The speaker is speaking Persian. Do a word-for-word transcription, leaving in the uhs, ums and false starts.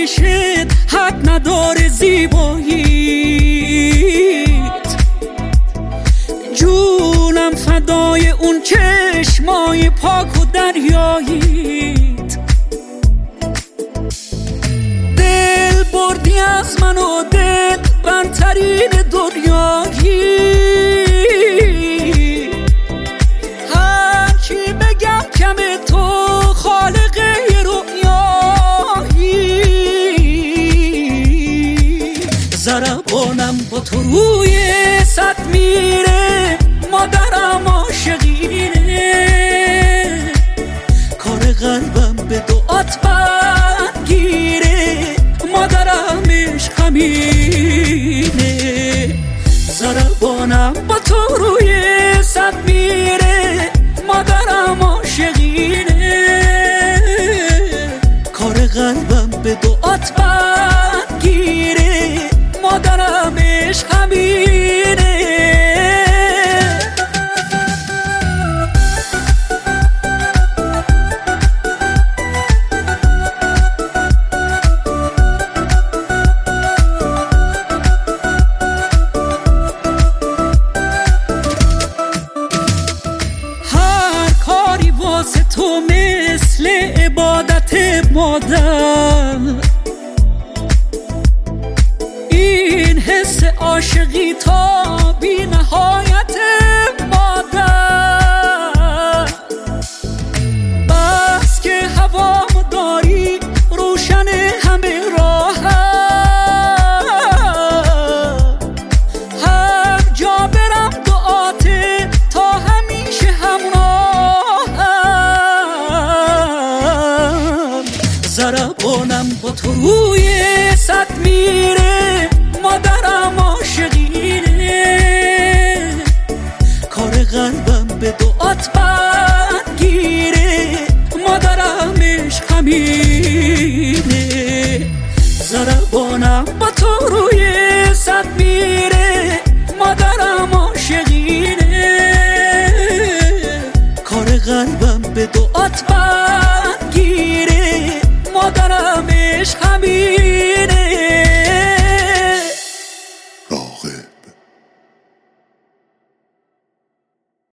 چشت حد نداره زیباییت، جونم فدای اون چشمای پاک و دریاییت. دل بردی از من و دل بندترین دنیایی، هرچی بگم کمه تو خالق رؤیایی. ضربانم با تو روی صد میره، مادرم عاشقینه، کار قلبم به دعات بگیره، مادرم عشق همینه. ضربانم با تو روی صد میره، مادرم عاشقینه، کار قلبم به دعات بگیره، مادرم عشق همینه. تو مثل عبادت مادر، این حس عاشقی تا بی نهایت مادر. بس که هوامو داری روشن همه راهم، هر جا برم دعاته تا همیشه همراهم. ضربانم با تو روی صد میره، مادرم عاشقینه، کار قلبم به دعات بگیره، مادرم عشق همینه. ضربانم با تو روی صد میره، مادرم عاشقینه، کار قلبم به دعات بگیره، مادرم عشق همینه.